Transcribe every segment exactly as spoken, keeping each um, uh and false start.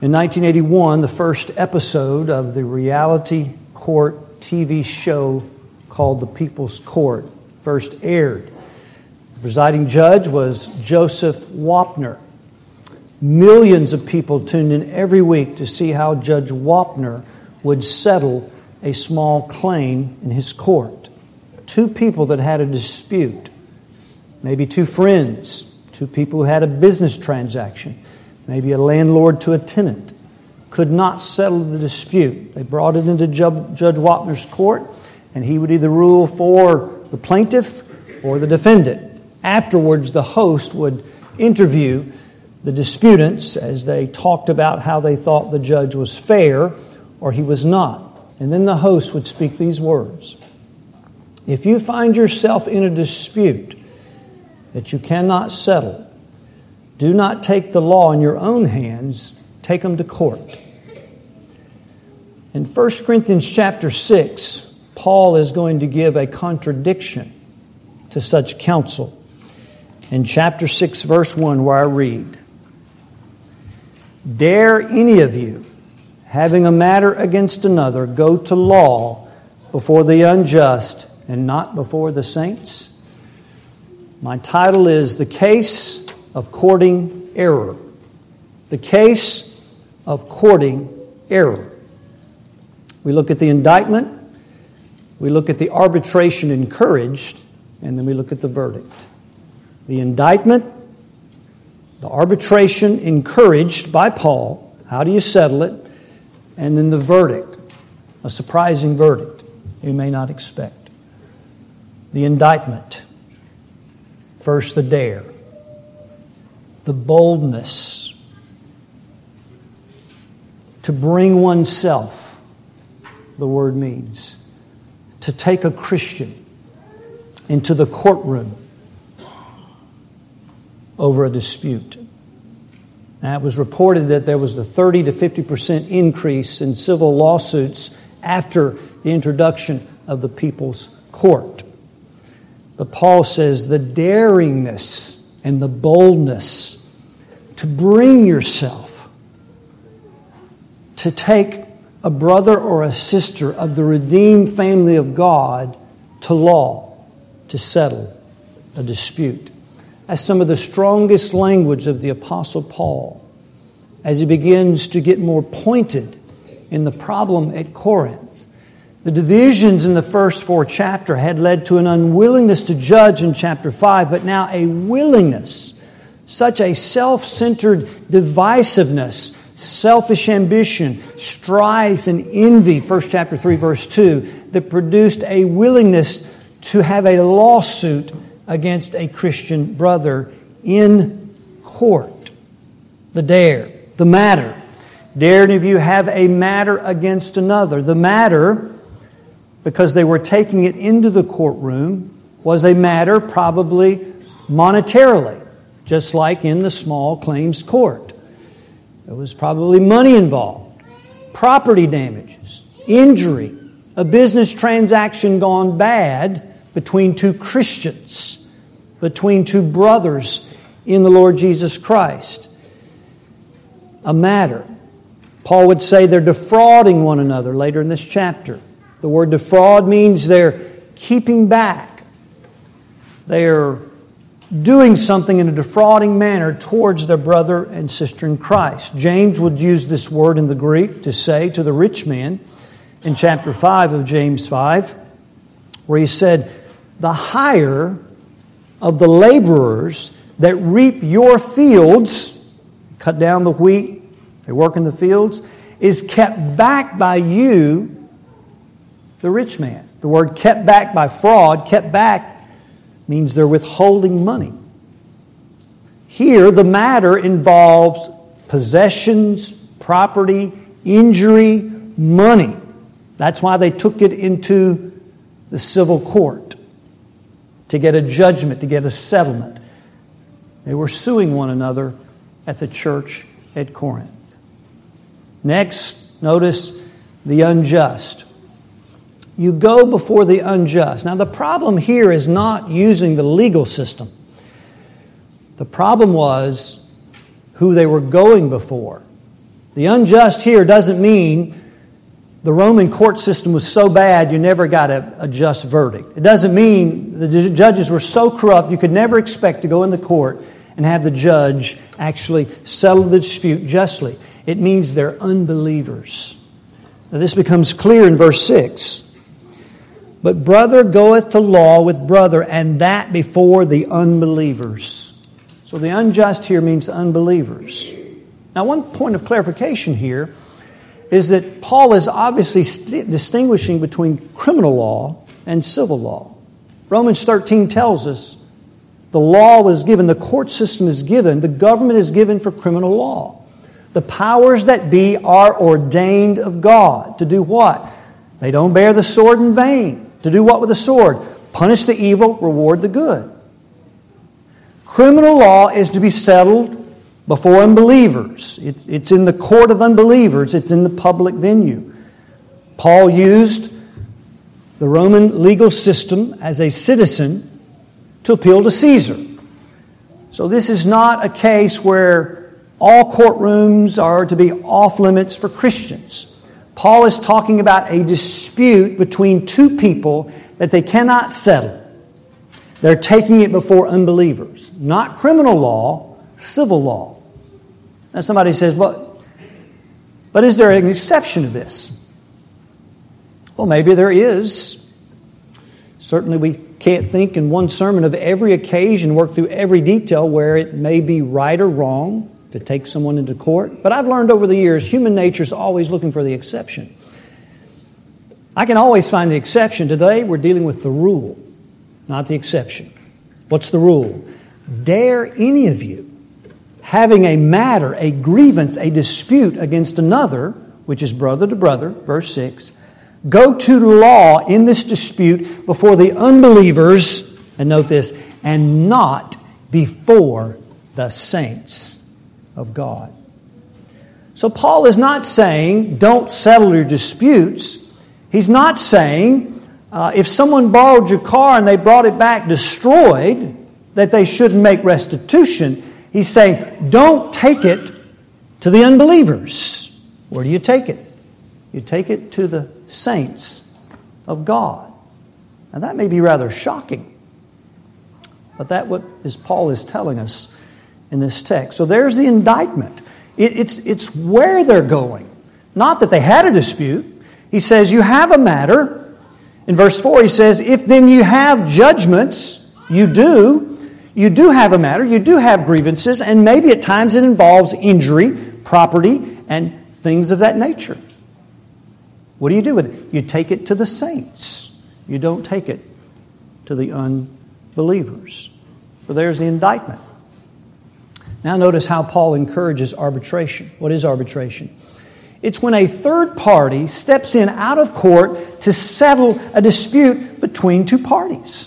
In nineteen eighty-one, the first episode of the reality court T V show called The People's Court first aired. The presiding judge was Joseph Wapner. Millions of people tuned in every week to see how Judge Wapner would settle a small claim in his court. Two people that had a dispute, maybe two friends, two people who had a business transaction, maybe a landlord to a tenant, could not settle the dispute. They brought it into Judge Wapner's court, and he would either rule for the plaintiff or the defendant. Afterwards, the host would interview the disputants as they talked about how they thought the judge was fair or he was not. And then the host would speak these words: "If you find yourself in a dispute that you cannot settle, do not take the law in your own hands, take them to court." In First Corinthians chapter six, Paul is going to give a contradiction to such counsel. In chapter six, verse one, where I read, "Dare any of you, having a matter against another, go to law before the unjust and not before the saints?" My title is The Case of Courting Error. The Case of Courting Error. We look at the indictment, we look at the arbitration encouraged, and then we look at the verdict. The indictment, the arbitration encouraged by Paul, how do you settle it? And then the verdict, a surprising verdict you may not expect. The indictment. First, the dare. The boldness to bring oneself, the word means, to take a Christian into the courtroom over a dispute. Now, it was reported that there was a thirty to fifty percent increase in civil lawsuits after the introduction of the People's Court. But Paul says the daringness and the boldness to bring yourself, to take a brother or a sister of the redeemed family of God to law, to settle a dispute. That's some of the strongest language of the Apostle Paul as he begins to get more pointed in the problem at Corinth. The divisions in the first four chapters had led to an unwillingness to judge in chapter five, but now a willingness, such a self-centered divisiveness, selfish ambition, strife, and envy, first chapter three, verse two, that produced a willingness to have a lawsuit against a Christian brother in court. The dare, the matter. Dare any of you have a matter against another? The matter, because they were taking it into the courtroom, was a matter probably monetarily, just like in the small claims court. There was probably money involved, property damages, injury, a business transaction gone bad between two Christians, between two brothers in the Lord Jesus Christ. A matter. Paul would say they're defrauding one another later in this chapter. The word defraud means they're keeping back. They're doing something in a defrauding manner towards their brother and sister in Christ. James would use this word in the Greek to say to the rich man in chapter five of James five, where he said, "The hire of the laborers that reap your fields," cut down the wheat, they work in the fields, "is kept back by you, the rich man." The word kept back by fraud, kept back means they're withholding money. Here, the matter involves possessions, property, injury, money. That's why they took it into the civil court, to get a judgment, to get a settlement. They were suing one another at the church at Corinth. Next, notice the unjust. You go before the unjust. Now, the problem here is not using the legal system. The problem was who they were going before. The unjust here doesn't mean the Roman court system was so bad you never got a, a just verdict. It doesn't mean the judges were so corrupt you could never expect to go into court and have the judge actually settle the dispute justly. It means they're unbelievers. Now this becomes clear in verse six. But brother goeth to law with brother, and that before the unbelievers. So the unjust here means unbelievers. Now one point of clarification here is that Paul is obviously st- distinguishing between criminal law and civil law. Romans thirteen tells us the law was given, the court system is given, the government is given for criminal law. The powers that be are ordained of God. To do what? They don't bear the sword in vain. To do what with the sword? Punish the evil, reward the good. Criminal law is to be settled before unbelievers. It's, it's in the court of unbelievers. It's in the public venue. Paul used the Roman legal system as a citizen to appeal to Caesar. So this is not a case where all courtrooms are to be off limits for Christians. Paul is talking about a dispute between two people that they cannot settle. They're taking it before unbelievers. Not criminal law, civil law. Now somebody says, but, but is there an exception to this? Well, maybe there is. Certainly we can't think in one sermon of every occasion, work through every detail where it may be right or wrong to take someone into court. But I've learned over the years, human nature is always looking for the exception. I can always find the exception. Today we're dealing with the rule, not the exception. What's the rule? Dare any of you, having a matter, a grievance, a dispute against another, which is brother to brother, verse six, go to law in this dispute before the unbelievers, and note this, and not before the saints of God. So Paul is not saying don't settle your disputes. He's not saying uh, if someone borrowed your car and they brought it back destroyed, that they shouldn't make restitution. He's saying don't take it to the unbelievers. Where do you take it? You take it to the saints of God. Now that may be rather shocking, but that what is Paul is telling us in this text. So there's the indictment. It, it's, it's where they're going. Not that they had a dispute. He says you have a matter. In verse four he says, if then you have judgments, you do, you do have a matter, you do have grievances, and maybe at times it involves injury, property, and things of that nature. What do you do with it? You take it to the saints. You don't take it to the unbelievers. So there's the indictment. Now notice how Paul encourages arbitration. What is arbitration? It's when a third party steps in out of court to settle a dispute between two parties.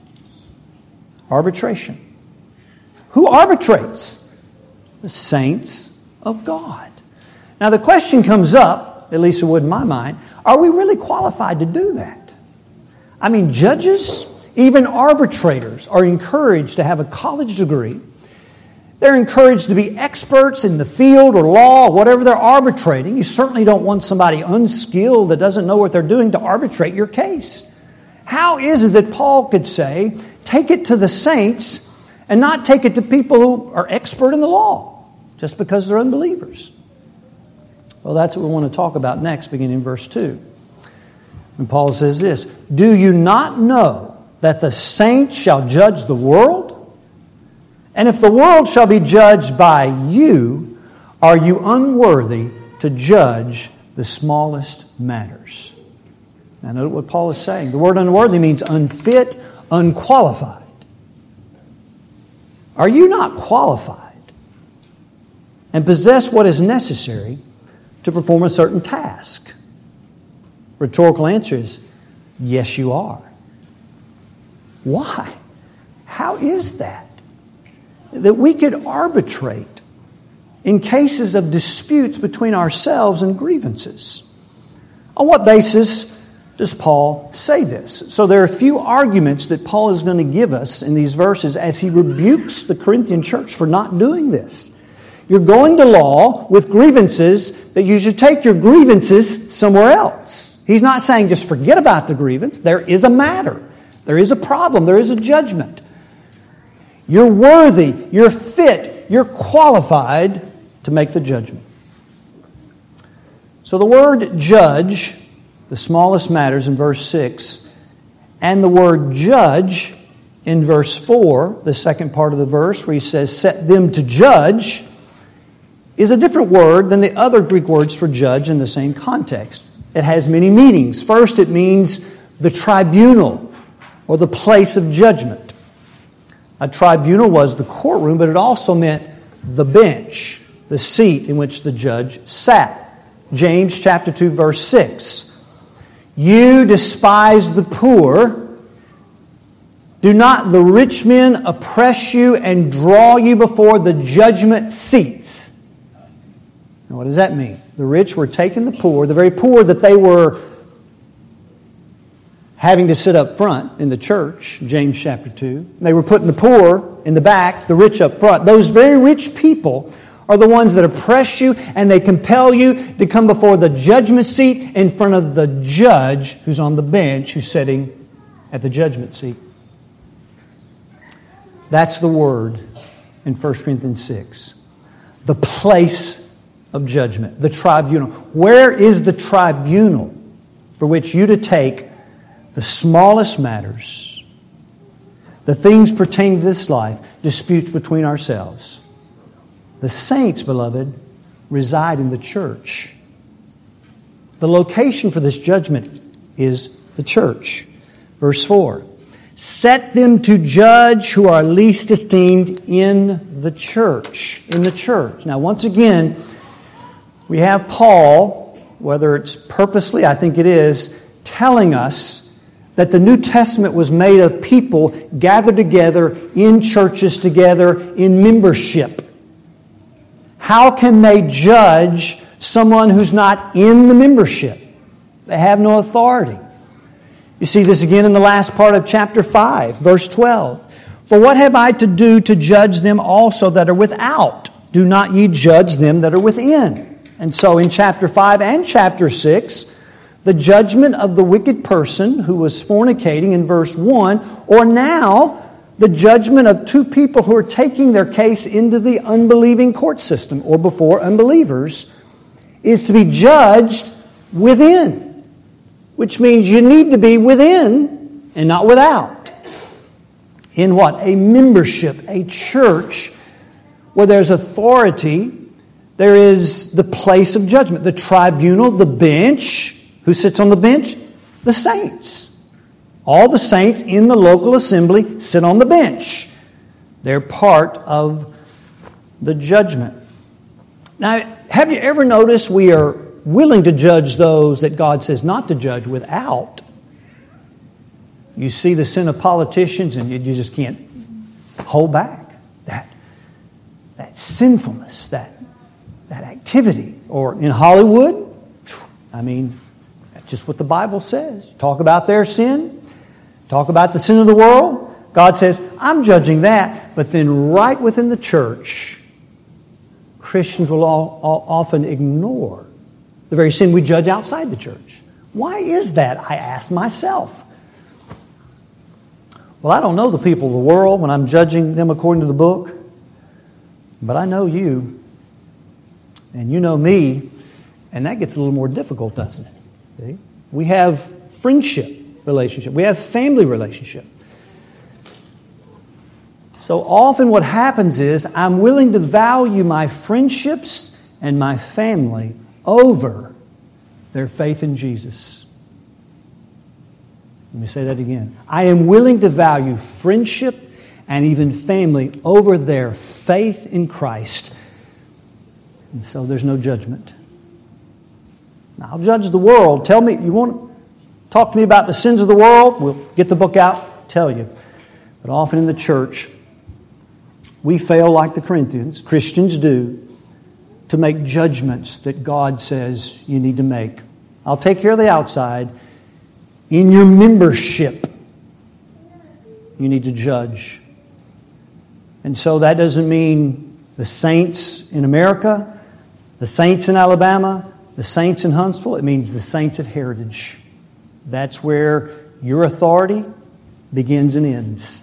Arbitration. Who arbitrates? The saints of God. Now the question comes up, at least it would in my mind, are we really qualified to do that? I mean, judges, even arbitrators, are encouraged to have a college degree. They're encouraged to be experts in the field or law, or whatever they're arbitrating. You certainly don't want somebody unskilled that doesn't know what they're doing to arbitrate your case. How is it that Paul could say, take it to the saints and not take it to people who are expert in the law just because they're unbelievers? Well, that's what we want to talk about next, beginning in verse two. And Paul says this, do you not know that the saints shall judge the world? And if the world shall be judged by you, are you unworthy to judge the smallest matters? Now note what Paul is saying. The word unworthy means unfit, unqualified. Are you not qualified and possess what is necessary to perform a certain task? Rhetorical answer is, yes, you are. Why? How is that? That we could arbitrate in cases of disputes between ourselves and grievances. On what basis does Paul say this? So there are a few arguments that Paul is going to give us in these verses as he rebukes the Corinthian church for not doing this. You're going to law with grievances that you should take your grievances somewhere else. He's not saying just forget about the grievance. There is a matter. There is a problem. There is a judgment. You're worthy. You're fit. You're qualified to make the judgment. So the word judge, the smallest matters in verse six, and the word judge in verse four, the second part of the verse where he says, set them to judge, is a different word than the other Greek words for judge in the same context. It has many meanings. First, it means the tribunal or the place of judgment. A tribunal was the courtroom, but it also meant the bench, the seat in which the judge sat. James chapter two, verse six. You despise the poor. Do not the rich men oppress you and draw you before the judgment seats? Now, what does that mean? The rich were taking the poor, the very poor that they were having to sit up front in the church, James chapter two. They were putting the poor in the back, the rich up front. Those very rich people are the ones that oppress you and they compel you to come before the judgment seat in front of the judge who's on the bench, who's sitting at the judgment seat. That's the word in First Corinthians six. The place of judgment, the tribunal. Where is the tribunal for which you to take the smallest matters, the things pertaining to this life, disputes between ourselves? The saints, beloved, reside in the church. The location for this judgment is the church. Verse four. Set them to judge who are least esteemed in the church. In the church. Now, once again, we have Paul, whether it's purposely, I think it is, telling us that the New Testament was made of people gathered together in churches together in membership. How can they judge someone who's not in the membership? They have no authority. You see this again in the last part of chapter five, verse twelve. For what have I to do to judge them also that are without? Do not ye judge them that are within. And so in chapter five and chapter six, the judgment of the wicked person who was fornicating in verse one, or now the judgment of two people who are taking their case into the unbelieving court system or before unbelievers, is to be judged within. Which means you need to be within and not without. In what? A membership, a church where there's authority, there is the place of judgment, the tribunal, the bench. Who sits on the bench? The saints. All the saints in the local assembly sit on the bench. They're part of the judgment. Now, have you ever noticed we are willing to judge those that God says not to judge without? You see the sin of politicians and you just can't hold back. That, that sinfulness, that, that activity. Or in Hollywood, I mean, that's just what the Bible says. Talk about their sin. Talk about the sin of the world. God says, I'm judging that. But then right within the church, Christians will all, all often ignore the very sin we judge outside the church. Why is that, I ask myself? Well, I don't know the people of the world when I'm judging them according to the book. But I know you. And you know me. And that gets a little more difficult, doesn't it? See? We have friendship relationship. We have family relationship. So often what happens is I'm willing to value my friendships and my family over their faith in Jesus. Let me say that again. I am willing to value friendship and even family over their faith in Christ. And so there's no judgment. Now, I'll judge the world. Tell me, you want to talk to me about the sins of the world? We'll get the book out, tell you. But often in the church, we fail like the Corinthians, Christians do, to make judgments that God says you need to make. I'll take care of the outside. In your membership, you need to judge. And so that doesn't mean the saints in America, the saints in Alabama, the saints in Huntsville. It means the saints at Heritage. That's where your authority begins and ends.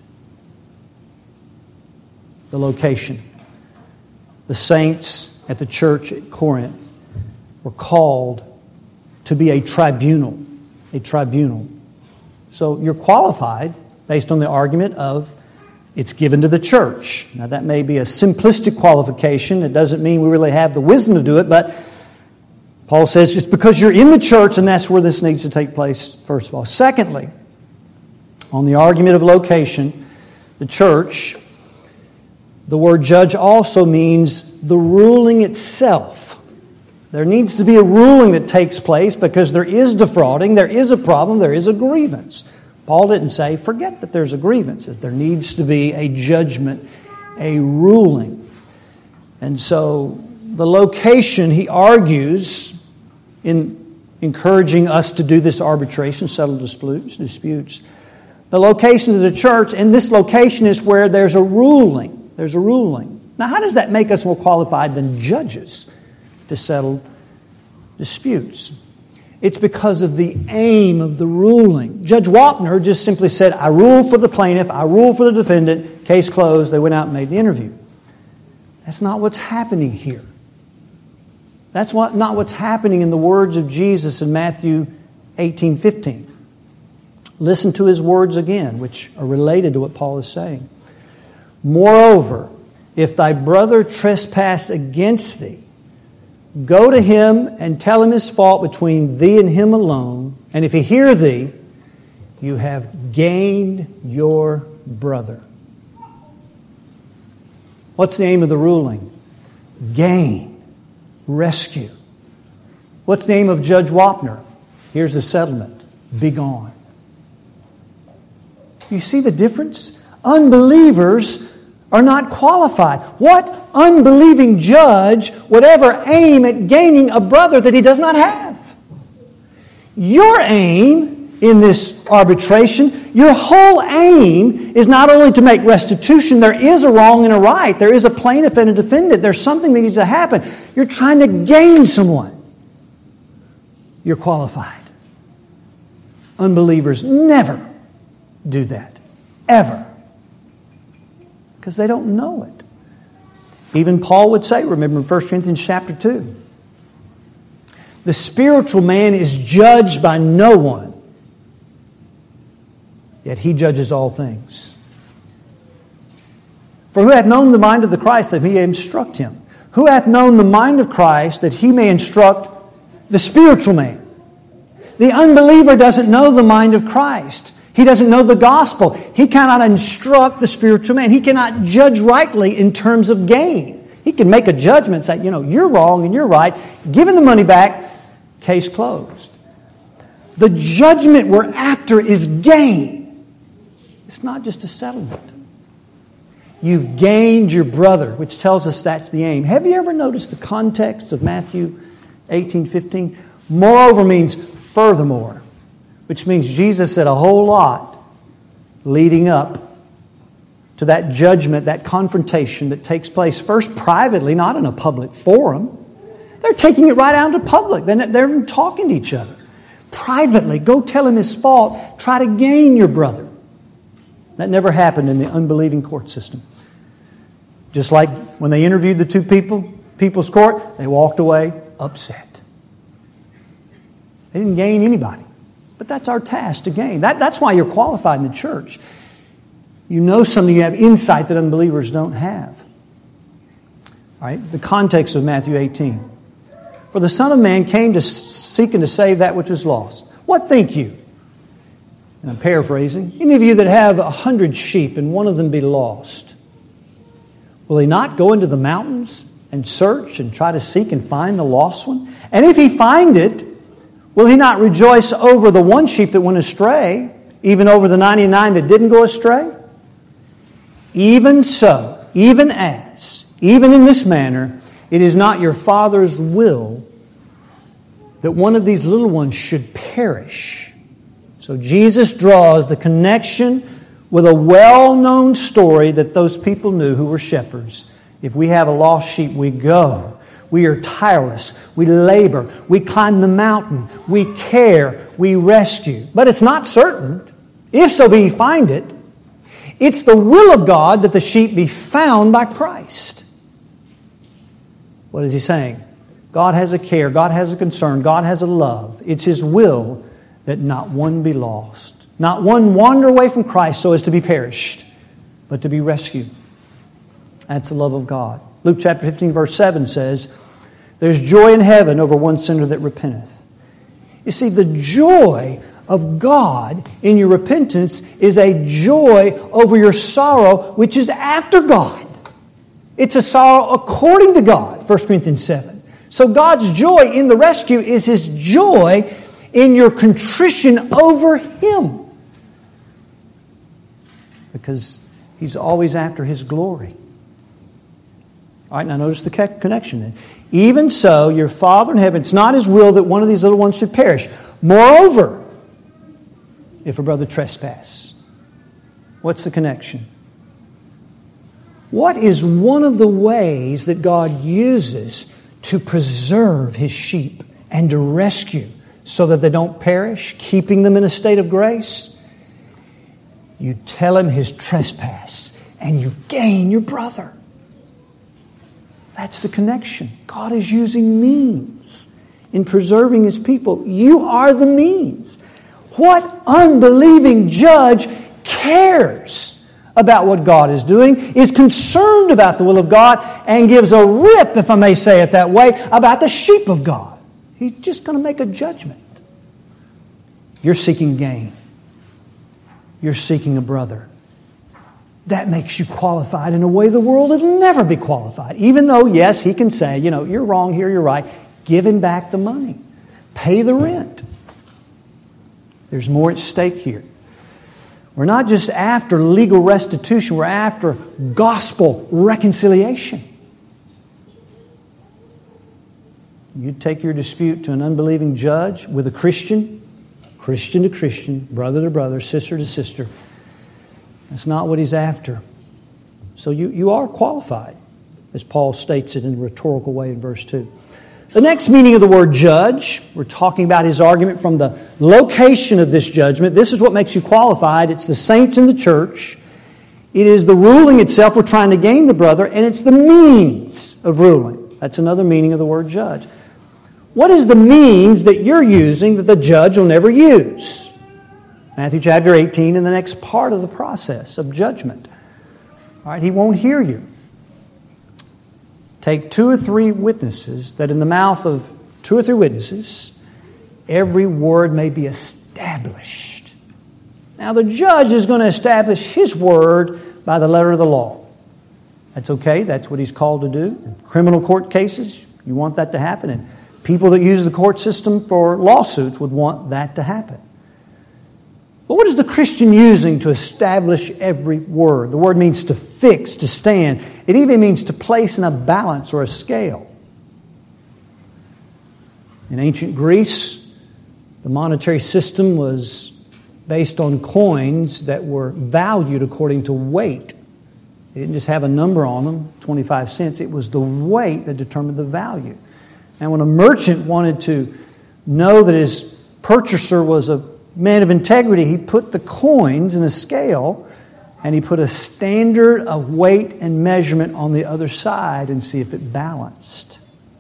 The location. The saints at the church at Corinth were called to be a tribunal. A tribunal. So you're qualified based on the argument of it's given to the church. Now that may be a simplistic qualification. It doesn't mean we really have the wisdom to do it, but Paul says just because you're in the church, and that's where this needs to take place, first of all. Secondly, on the argument of location, the church, the word judge also means the ruling itself. There needs to be a ruling that takes place because there is defrauding, there is a problem, there is a grievance. Paul didn't say, forget that there's a grievance. There needs to be a judgment, a ruling. And so the location, he argues, in encouraging us to do this arbitration, settle disputes, disputes. The location of the church, and this location is where there's a ruling. There's a ruling. Now, how does that make us more qualified than judges to settle disputes? It's because of the aim of the ruling. Judge Wapner just simply said, I rule for the plaintiff, I rule for the defendant, case closed, they went out and made the interview. That's not what's happening here. That's what, not what's happening in the words of Jesus in Matthew eighteen fifteen. Listen to his words again, which are related to what Paul is saying. Moreover, if thy brother trespass against thee, go to him and tell him his fault between thee and him alone. And if he hear thee, you have gained your brother. What's the aim of the ruling? Gain. Rescue. What's the aim of Judge Wapner? Here's the settlement. Be gone. You see the difference? Unbelievers are not qualified. What unbelieving judge would ever aim at gaining a brother that he does not have? Your aim in this arbitration, your whole aim is not only to make restitution. There is a wrong and a right. There is a plaintiff and a defendant. There's something that needs to happen. You're trying to gain someone. You're qualified. Unbelievers never do that. Ever. Because they don't know it. Even Paul would say, remember in First Corinthians chapter two, the spiritual man is judged by no one, yet he judges all things. For who hath known the mind of the Christ that he may instruct him? Who hath known the mind of Christ that he may instruct the spiritual man? The unbeliever doesn't know the mind of Christ. He doesn't know the gospel. He cannot instruct the spiritual man. He cannot judge rightly in terms of gain. He can make a judgment, say, you know, you're wrong and you're right. Give him the money back. Case closed. The judgment we're after is gain. It's not just a settlement. You've gained your brother, which tells us that's the aim. Have you ever noticed the context of Matthew eighteen fifteen? Moreover means furthermore, which means Jesus said a whole lot leading up to that judgment, that confrontation that takes place first privately, not in a public forum. They're taking it right out into public. They're, they're even talking to each other. Privately, go tell him his fault. Try to gain your brother. That never happened in the unbelieving court system. Just like when they interviewed the two people, people's court, they walked away upset. They didn't gain anybody. But that's our task to gain. That, that's why you're qualified in the church. You know something, you have insight that unbelievers don't have. All right, the context of Matthew eighteen. For the Son of Man came to seek and to save that which was lost. What think you? And I'm paraphrasing. Any of you that have a hundred sheep and one of them be lost, will he not go into the mountains and search and try to seek and find the lost one? And if he find it, will he not rejoice over the one sheep that went astray, even over the ninety-nine that didn't go astray? Even so, even as, even in this manner, it is not your Father's will that one of these little ones should perish. So Jesus draws the connection with a well-known story that those people knew who were shepherds. If we have a lost sheep, we go. We are tireless. We labor. We climb the mountain. We care. We rescue. But it's not certain. If so be you find it, it's the will of God that the sheep be found by Christ. What is he saying? God has a care. God has a concern. God has a love. It's His will that not one be lost. Not one wander away from Christ so as to be perished, but to be rescued. That's the love of God. Luke chapter fifteen verse seven says, there's joy in heaven over one sinner that repenteth. You see, the joy of God in your repentance is a joy over your sorrow, which is after God. It's a sorrow according to God, First Corinthians seven. So God's joy in the rescue is His joy in your contrition over Him. Because He's always after His glory. All right, now notice the connection then. Even so, your Father in heaven, it's not His will that one of these little ones should perish. Moreover, if a brother trespass. What's the connection? What is one of the ways that God uses to preserve His sheep and to rescue so that they don't perish, keeping them in a state of grace? You tell him his trespass and you gain your brother. That's the connection. God is using means in preserving His people. You are the means. What unbelieving judge cares about what God is doing, is concerned about the will of God, and gives a rip, if I may say it that way, about the sheep of God? He's just going to make a judgment. You're seeking gain. You're seeking a brother. That makes you qualified in a way the world will never be qualified. Even though, yes, he can say, you know, you're wrong here, you're right. Give him back the money. Pay the rent. There's more at stake here. We're not just after legal restitution. We're after gospel reconciliation. You take your dispute to an unbelieving judge with a Christian, Christian to Christian, brother to brother, sister to sister. That's not what he's after. So you, you are qualified, as Paul states it in a rhetorical way in verse two. The next meaning of the word judge, we're talking about his argument from the location of this judgment. This is what makes you qualified. It's the saints in the church. It is the ruling itself. We're trying to gain the brother, and it's the means of ruling. That's another meaning of the word judge. What is the means that you're using that the judge will never use? Matthew chapter eighteen, in the next part of the process of judgment. All right, he won't hear you. Take two or three witnesses, that in the mouth of two or three witnesses, every word may be established. Now the judge is going to establish his word by the letter of the law. That's okay. That's what he's called to do. In criminal court cases, you want that to happen. And people that use the court system for lawsuits would want that to happen. But what is the Christian using to establish every word? The word means to fix, to stand. It even means to place in a balance or a scale. In ancient Greece, the monetary system was based on coins that were valued according to weight. They didn't just have a number on them, twenty-five cents. It was the weight that determined the value. And when a merchant wanted to know that his purchaser was a man of integrity, he put the coins in a scale and he put a standard of weight and measurement on the other side and see if it balanced.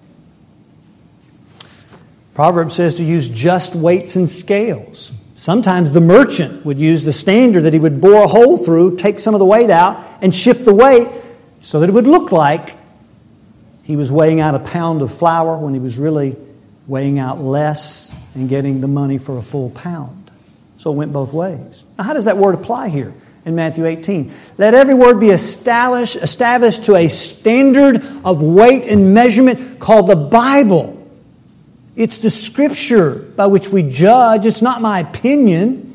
Proverbs says to use just weights and scales. Sometimes the merchant would use the standard that he would bore a hole through, take some of the weight out, and shift the weight so that it would look like he was weighing out a pound of flour when he was really weighing out less and getting the money for a full pound. So it went both ways. Now, how does that word apply here in Matthew eighteen? Let every word be established, established to a standard of weight and measurement called the Bible. It's the Scripture by which we judge. It's not my opinion.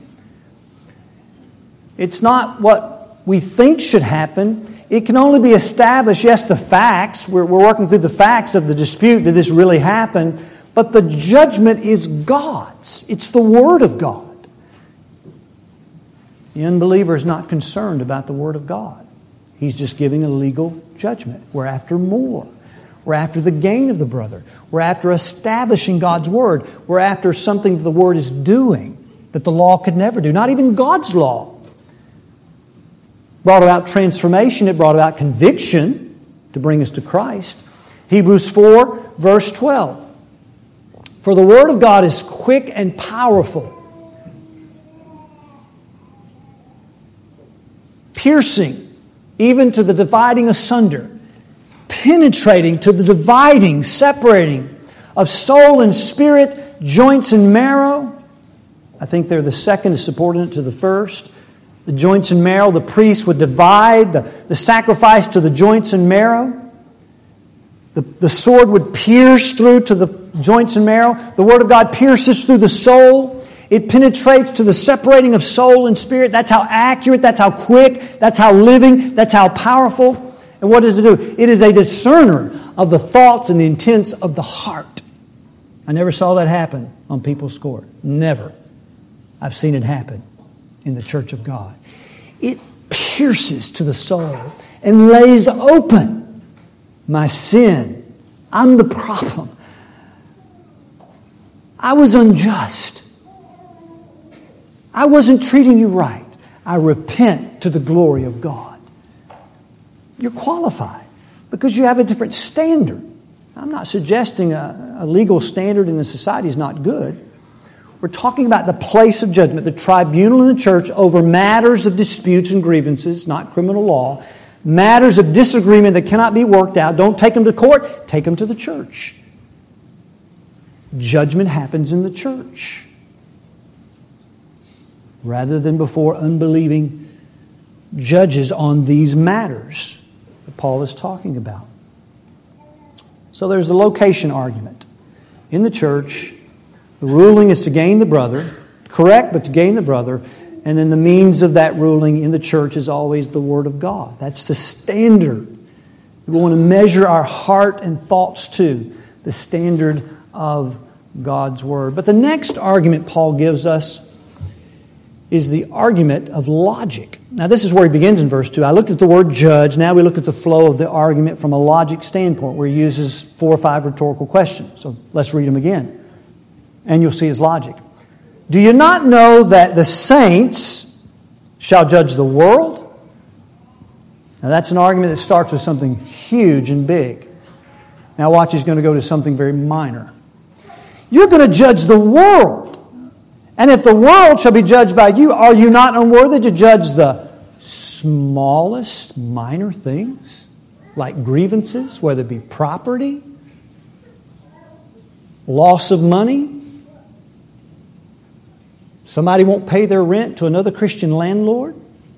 It's not what we think should happen. It can only be established, yes, the facts. We're, we're working through the facts of the dispute. Did this really happen? But the judgment is God's. It's the Word of God. The unbeliever is not concerned about the Word of God. He's just giving a legal judgment. We're after more. We're after the gain of the brother. We're after establishing God's Word. We're after something that the Word is doing that the law could never do. Not even God's law. Brought about transformation. It brought about conviction to bring us to Christ. Hebrews four, verse twelve. For the Word of God is quick and powerful, piercing even to the dividing asunder, penetrating to the dividing, separating of soul and spirit, joints and marrow. I think they're the second is subordinate to the first. The joints and marrow, the priest would divide the, the sacrifice to the joints and marrow. The, the sword would pierce through to the joints and marrow. The Word of God pierces through the soul. It penetrates to the separating of soul and spirit. That's how accurate, that's how quick, that's how living, that's how powerful. And what does it do? It is a discerner of the thoughts and the intents of the heart. I never saw that happen on People's Court. Never. I've seen it happen in the church of God. It pierces to the soul and lays open my sin. I'm the problem. I was unjust. I wasn't treating you right. I repent to the glory of God. You're qualified because you have a different standard. I'm not suggesting a, a legal standard in the society is not good. We're talking about the place of judgment, the tribunal in the church over matters of disputes and grievances, not criminal law, matters of disagreement that cannot be worked out. Don't take them to court, take them to the church. Judgment happens in the church rather than before unbelieving judges on these matters that Paul is talking about. So there's the location argument. In the church, the ruling is to gain the brother, correct, but to gain the brother. And then the means of that ruling in the church is always the Word of God. That's the standard. We want to measure our heart and thoughts to, the standard of God's Word. But the next argument Paul gives us is the argument of logic. Now this is where he begins in verse two. I looked at the word judge. Now we look at the flow of the argument from a logic standpoint where he uses four or five rhetorical questions. So let's read them again. And you'll see his logic. Do you not know that the saints shall judge the world? Now that's an argument that starts with something huge and big. Now watch, he's going to go to something very minor. You're going to judge the world. And if the world shall be judged by you, are you not unworthy to judge the smallest minor things? Like grievances, whether it be property, loss of money. Somebody won't pay their rent to another Christian landlord.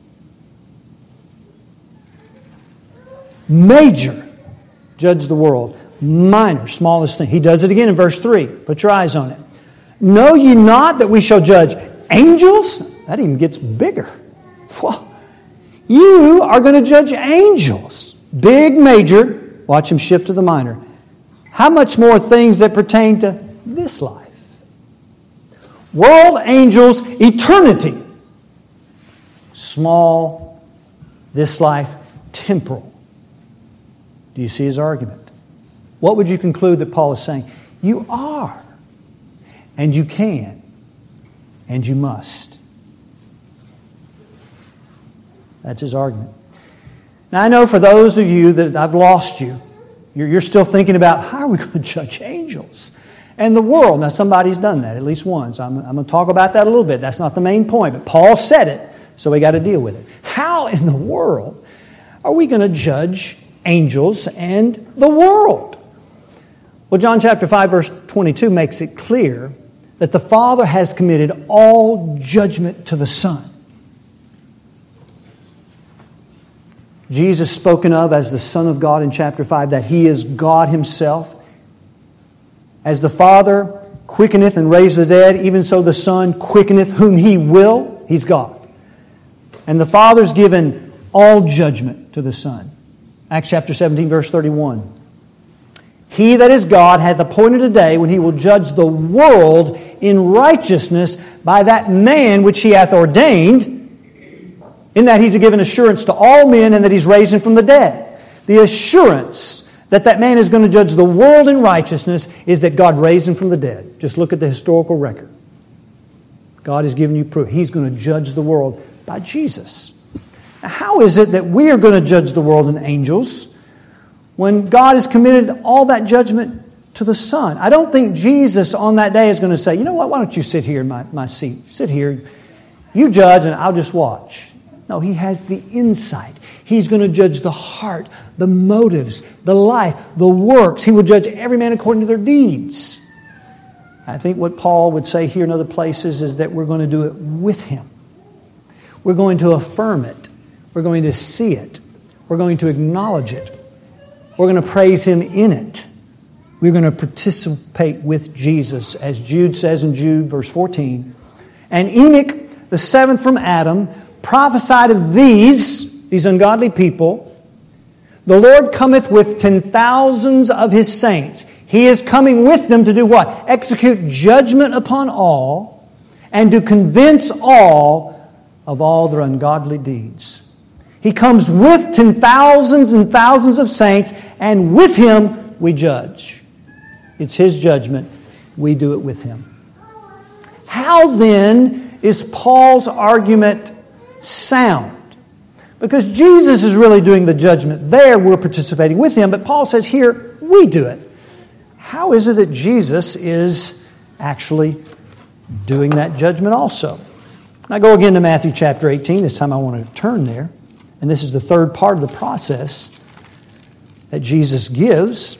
Major, judge the world. Minor, smallest thing. He does it again in verse three. Put your eyes on it. Know ye not that we shall judge angels? That even gets bigger. Whoa. You are going to judge angels. Big, major. Watch him shift to the minor. How much more things that pertain to this life? World, angels, eternity. Small, this life, temporal. Do you see his argument? What would you conclude that Paul is saying? You are. And you can. And you must. That's his argument. Now I know for those of you that I've lost you, you're, you're still thinking about how are we going to judge angels? And the world. Now somebody's done that at least once. I'm, I'm going to talk about that a little bit. That's not the main point. But Paul said it, so we got to deal with it. How in the world are we going to judge angels and the world? Well, John chapter five, verse twenty-two makes it clear that the Father has committed all judgment to the Son. Jesus spoken of as the Son of God in chapter five, that He is God Himself. As the Father quickeneth and raiseth the dead, even so the Son quickeneth whom He will. He's God. And the Father's given all judgment to the Son. Acts chapter seventeen, verse thirty-one. He that is God hath appointed a day when He will judge the world in righteousness by that man which He hath ordained. in that He's given assurance to all men and that He's raised Him from the dead. The assurance that that man is going to judge the world in righteousness is that God raised Him from the dead. Just look at the historical record. God has given you proof. He's going to judge the world by Jesus. Now, how is it that we are going to judge the world and angels when God has committed all that judgment to the Son? I don't think Jesus on that day is going to say, you know what, why don't you sit here in my, my seat? Sit here. You judge and I'll just watch. No, He has the insight. He's going to judge the heart, the motives, the life, the works. He will judge every man according to their deeds. I think what Paul would say here in other places is that we're going to do it with Him. We're going to affirm it. We're going to see it. We're going to acknowledge it. We're going to praise Him in it. We're going to participate with Jesus, as Jude says in Jude, verse fourteen. And Enoch, the seventh from Adam, prophesied of these, these ungodly people, the Lord cometh with ten thousands of His saints. He is coming with them to do what? Execute judgment upon all and to convince all of all their ungodly deeds. He comes with ten thousands and thousands of saints, and with Him we judge. It's His judgment. We do it with Him. How then is Paul's argument sound? Because Jesus is really doing the judgment there. We're participating with Him. But Paul says here, we do it. How is it that Jesus is actually doing that judgment also? Now go again to Matthew chapter eighteen. This time I want to turn there. And this is the third part of the process that Jesus gives,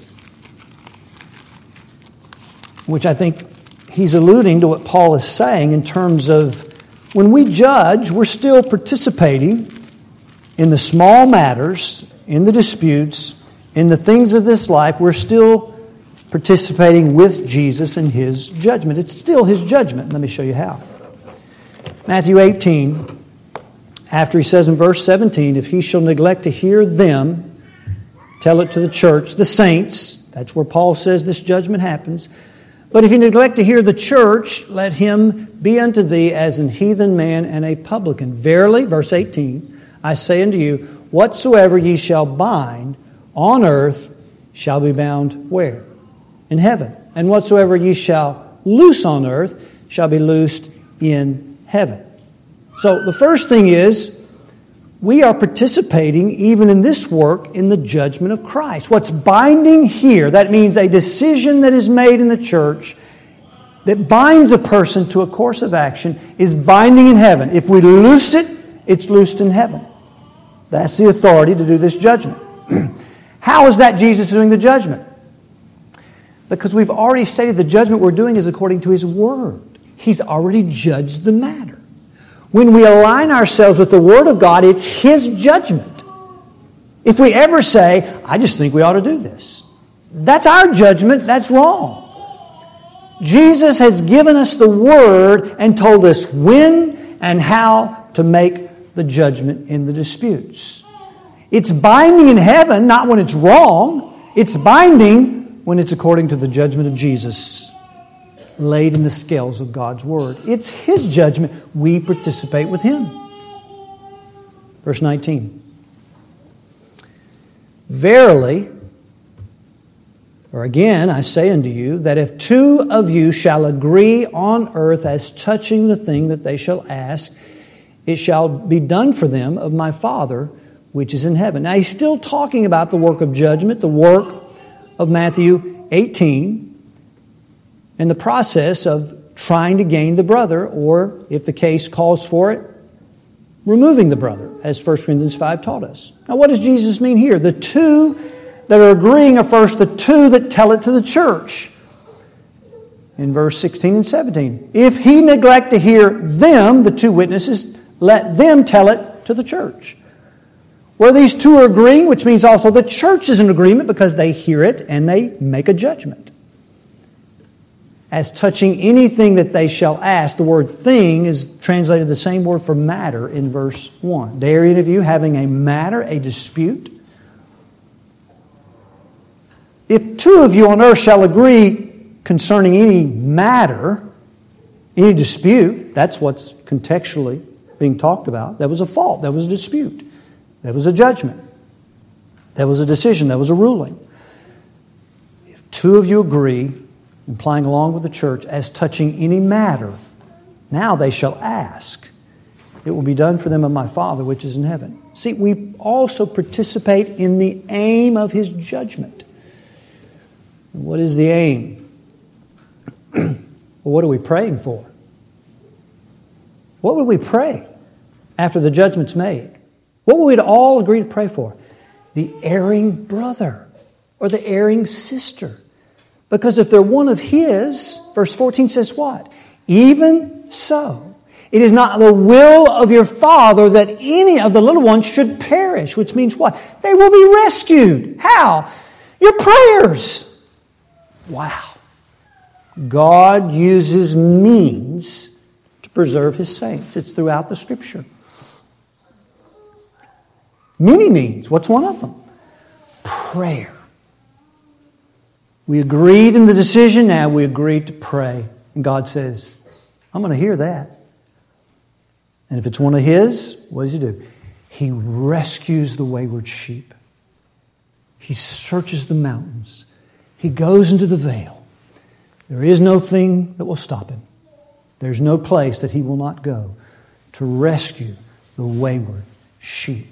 which I think He's alluding to what Paul is saying in terms of when we judge, we're still participating in the small matters, in the disputes, in the things of this life. We're still participating with Jesus in His judgment. It's still His judgment. Let me show you how. Matthew eighteen, after He says in verse seventeen, if he shall neglect to hear them, tell it to the church, the saints. That's where Paul says this judgment happens. But if you neglect to hear the church, let him be unto thee as an heathen man and a publican. Verily, verse eighteen, I say unto you, whatsoever ye shall bind on earth shall be bound where? In heaven. And whatsoever ye shall loose on earth shall be loosed in heaven. So the first thing is, we are participating even in this work in the judgment of Christ. What's binding here, that means a decision that is made in the church that binds a person to a course of action, is binding in heaven. If we loose it, it's loosed in heaven. That's the authority to do this judgment. How is that Jesus doing the judgment? Because we've already stated the judgment we're doing is according to His Word. He's already judged the matter. When we align ourselves with the Word of God, it's His judgment. If we ever say, I just think we ought to do this, that's our judgment, that's wrong. Jesus has given us the Word and told us when and how to make the judgment in the disputes. It's binding in heaven, not when it's wrong. It's binding when it's according to the judgment of Jesus, laid in the scales of God's Word. It's His judgment. We participate with Him. Verse nineteen. Verily, or again, I say unto you, that if two of you shall agree on earth as touching the thing that they shall ask, it shall be done for them of my Father which is in heaven. Now, he's still talking about the work of judgment, the work of Matthew eighteen, and the process of trying to gain the brother, or, if the case calls for it, removing the brother, as First Corinthians five taught us. Now, what does Jesus mean here? The two that are agreeing are first the two that tell it to the church. In verse sixteen and seventeen. If he neglect to hear them, the two witnesses, let them tell it to the church. Where these two are agreeing, which means also the church is in agreement because they hear it and they make a judgment. As touching anything that they shall ask, the word thing is translated the same word for matter in verse one. Dare any of you having a matter, a dispute? If two of you on earth shall agree concerning any matter, any dispute, that's what's contextually being talked about. There was a fault. There was a dispute. There was a judgment. There was a decision. There was a ruling. If two of you agree, implying along with the church, as touching any matter, now they shall ask. It will be done for them of my Father which is in heaven. See, we also participate in the aim of His judgment. And what is the aim? Well, what are we praying for? What would we pray after the judgment's made? What would we all agree to pray for? The erring brother or the erring sister. Because if they're one of His, verse fourteen says what? Even so, it is not the will of your Father that any of the little ones should perish, which means what? They will be rescued. How? Your prayers. Wow. God uses means to preserve His saints. It's throughout the Scripture. Many means. What's one of them? Prayer. We agreed in the decision, now we agreed to pray. And God says, I'm going to hear that. And if it's one of His, what does He do? He rescues the wayward sheep. He searches the mountains. He goes into the vale. There is no thing that will stop Him. There's no place that He will not go to rescue the wayward sheep.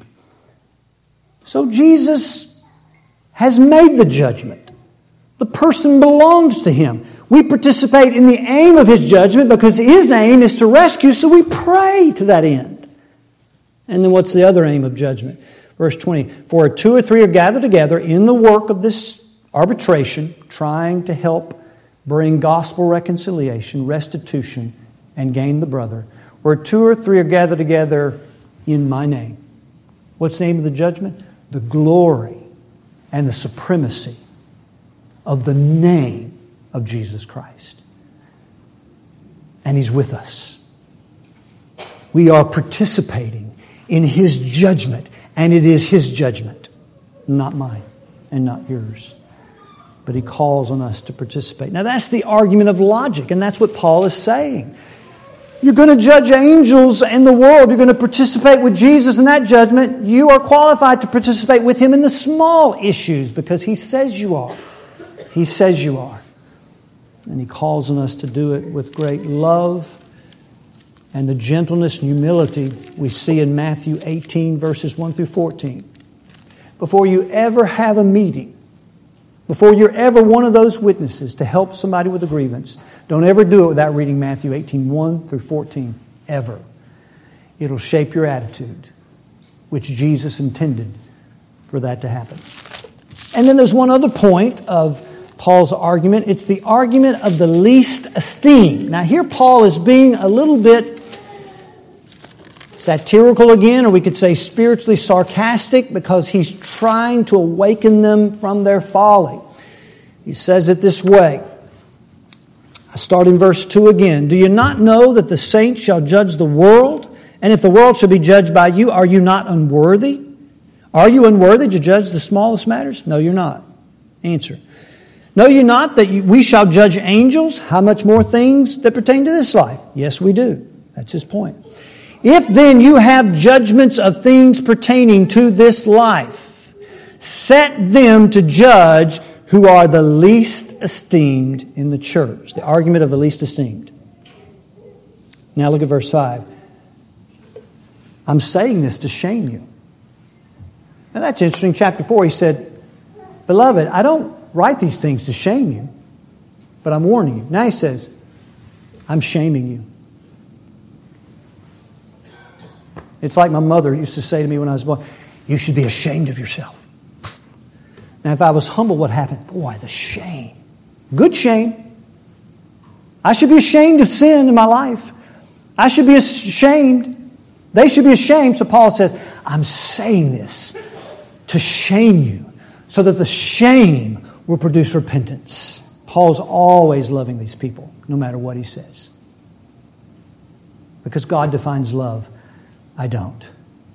So Jesus has made the judgment. The person belongs to Him. We participate in the aim of His judgment because His aim is to rescue, so we pray to that end. And then what's the other aim of judgment? Verse twenty, for two or three are gathered together in the work of this arbitration, trying to help bring gospel reconciliation, restitution, and gain the brother. Where two or three are gathered together in my name. What's the aim of the judgment? The glory and the supremacy of the name of Jesus Christ. And He's with us. We are participating in His judgment, and it is His judgment, not mine and not yours. But He calls on us to participate. Now that's the argument of logic, and that's what Paul is saying. You're going to judge angels and the world. You're going to participate with Jesus in that judgment. You are qualified to participate with Him in the small issues because He says you are. He says you are. And He calls on us to do it with great love and the gentleness and humility we see in Matthew eighteen, verses one through fourteen. Before you ever have a meeting, before you're ever one of those witnesses to help somebody with a grievance, don't ever do it without reading Matthew eighteen, one through fourteen, ever. It'll shape your attitude, which Jesus intended for that to happen. And then there's one other point of Paul's argument. It's the argument of the least esteem. Now here Paul is being a little bit satirical again, or we could say spiritually sarcastic, because he's trying to awaken them from their folly. He says it this way. I start in verse two again. Do you not know that the saints shall judge the world? And if the world shall be judged by you, are you not unworthy? Are you unworthy to judge the smallest matters? No, you're not. Answer. Know you not that we shall judge angels? How much more things that pertain to this life? Yes, we do. That's his point. If then you have judgments of things pertaining to this life, set them to judge who are the least esteemed in the church. The argument of the least esteemed. Now look at verse five. I'm saying this to shame you. Now that's interesting. Chapter four, he said, Beloved, I don't write these things to shame you, but I'm warning you. Now he says, I'm shaming you. It's like my mother used to say to me when I was born, you should be ashamed of yourself. Now if I was humble, what happened? Boy, the shame. Good shame. I should be ashamed of sin in my life. I should be ashamed. They should be ashamed. So Paul says, I'm saying this to shame you so that the shame will produce repentance. Paul's always loving these people, no matter what he says. Because God defines love. I don't.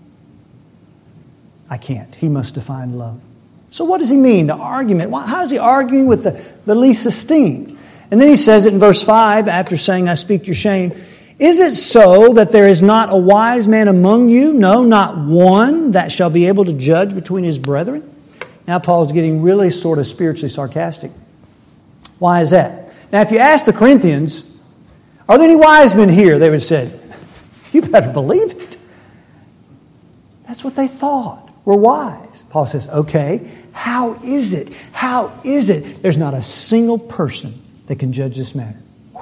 I can't. He must define love. So what does he mean? The argument. How is he arguing with the, the least esteemed? And then he says it in verse five, after saying, I speak your shame. Is it so that there is not a wise man among you? No, not one, that shall be able to judge between his brethren? Now Paul's getting really sort of spiritually sarcastic. Why is that? Now if you ask the Corinthians, are there any wise men here? They would have said, you better believe it. That's what they thought. We're wise. Paul says, okay, how is it? How is it? There's not a single person that can judge this matter.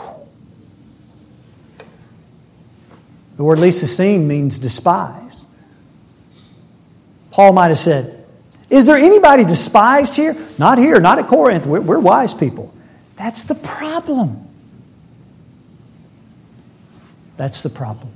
The word least esteemed means despised. Paul might have said, is there anybody despised here? Not here, not at Corinth. We're, we're wise people. That's the problem. That's the problem.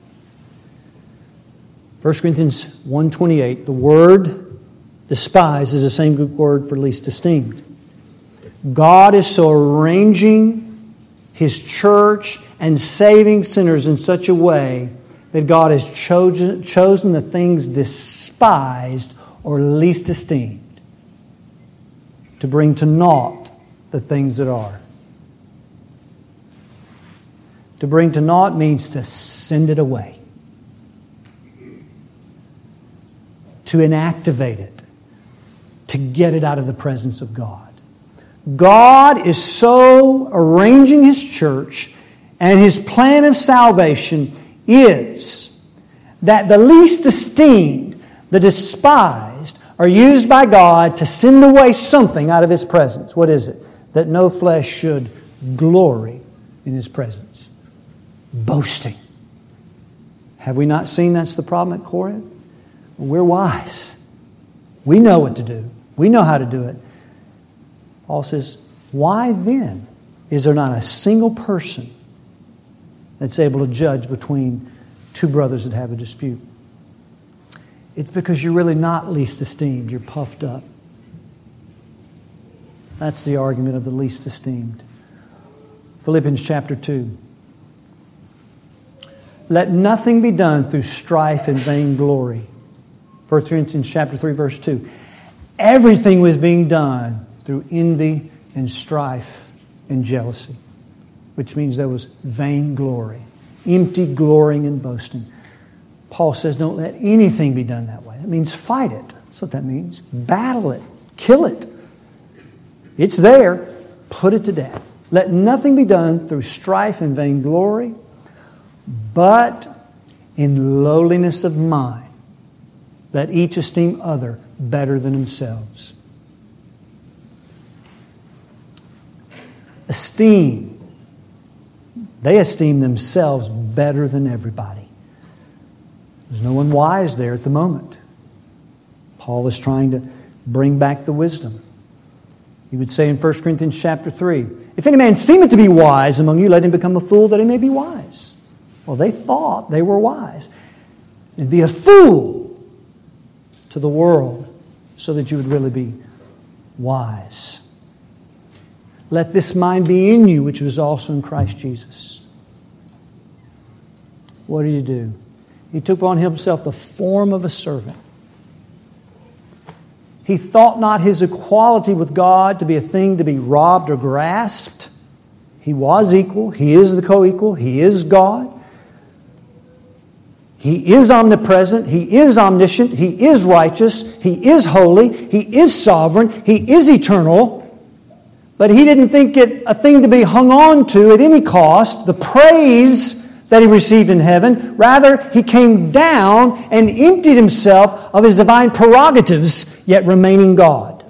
First Corinthians one twenty-eight, the word despised is the same Greek word for least esteemed. God is so arranging His church and saving sinners in such a way that God has chosen, chosen the things despised or least esteemed to bring to naught the things that are. To bring to naught means to send it away. To inactivate it. To get it out of the presence of God. God is so arranging His church, and His plan of salvation is that the least esteemed, the despised, are used by God to send away something out of His presence. What is it? That no flesh should glory in His presence. Boasting. Have we not seen that's the problem at Corinth? We're wise. We know what to do. We know how to do it. Paul says, why then is there not a single person that's able to judge between two brothers that have a dispute? It's because you're really not least esteemed. You're puffed up. That's the argument of the least esteemed. Philippians chapter two. Let nothing be done through strife and vainglory. First Corinthians chapter three, verse two. Everything was being done through envy and strife and jealousy, which means there was vainglory, empty glorying and boasting. Paul says don't let anything be done that way. That means fight it. That's what that means. Battle it. Kill it. It's there. Put it to death. Let nothing be done through strife and vainglory, but in lowliness of mind. Let each esteem other better than themselves. Esteem. They esteem themselves better than everybody. There's no one wise there at the moment. Paul is trying to bring back the wisdom. He would say in First Corinthians chapter three, if any man seemeth to be wise among you, let him become a fool that he may be wise. Well, they thought they were wise. And be a fool to the world so that you would really be wise. Let this mind be in you, which was also in Christ Jesus. What did He do? He took upon Himself the form of a servant. He thought not His equality with God to be a thing to be robbed or grasped. He was equal. He is the co-equal. He is God. He is omnipresent. He is omniscient. He is righteous. He is holy. He is sovereign. He is eternal. But He didn't think it a thing to be hung on to at any cost, the praise that He received in heaven. Rather, He came down and emptied Himself of His divine prerogatives, yet remaining God.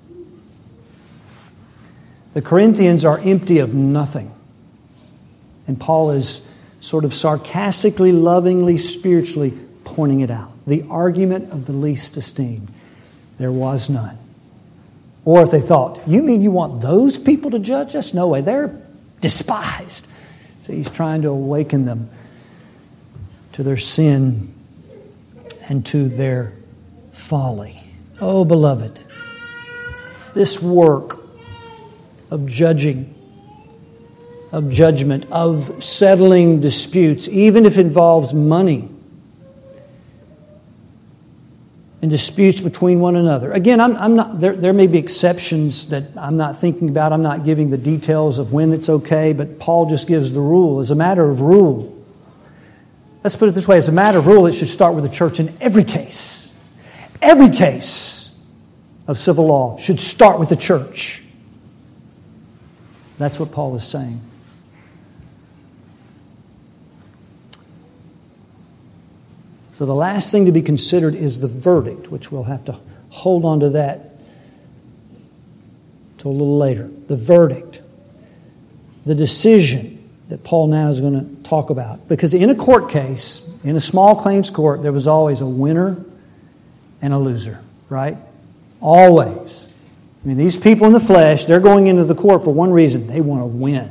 The Corinthians are empty of nothing. And Paul is sort of sarcastically, lovingly, spiritually pointing it out. The argument of the least esteemed. There was none. Or if they thought, you mean you want those people to judge us? No way, they're despised. So he's trying to awaken them to their sin and to their folly. Oh, beloved, this work of judging, of judgment, of settling disputes, even if it involves money, and disputes between one another. Again, I'm, I'm not. There, there may be exceptions that I'm not thinking about. I'm not giving the details of when it's okay, but Paul just gives the rule. As a matter of rule, let's put it this way. As a matter of rule, it should start with the church in every case. Every case of civil law should start with the church. That's what Paul is saying. So the last thing to be considered is the verdict, which we'll have to hold on to that till a little later. The verdict. The decision that Paul now is going to talk about. Because in a court case, in a small claims court, there was always a winner and a loser, right? Always. I mean, these people in the flesh, they're going into the court for one reason. They want to win.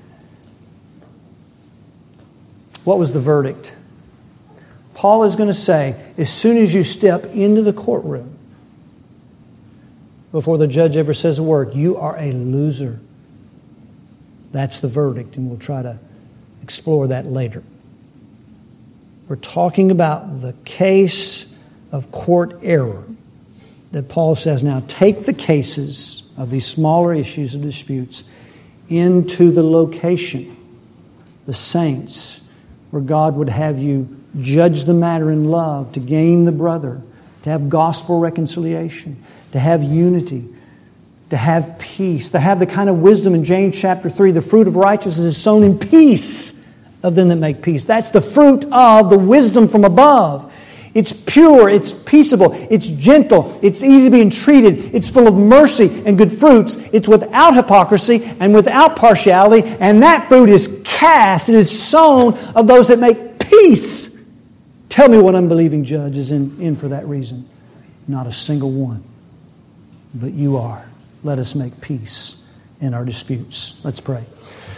What was the verdict? Paul is going to say, as soon as you step into the courtroom, before the judge ever says a word, you are a loser. That's the verdict, and we'll try to explore that later. We're talking about the case of court error that Paul says, now take the cases of these smaller issues of disputes into the location, the saints, where God would have you judge the matter in love, to gain the brother, to have gospel reconciliation, to have unity, to have peace, to have the kind of wisdom in James chapter three, the fruit of righteousness is sown in peace of them that make peace. That's the fruit of the wisdom from above. It's pure, it's peaceable, it's gentle, it's easy being treated, it's full of mercy and good fruits, it's without hypocrisy and without partiality, and that fruit is cast, it is sown of those that make peace. Tell me what unbelieving judge is in, in for that reason. Not a single one. But you are. Let us make peace in our disputes. Let's pray.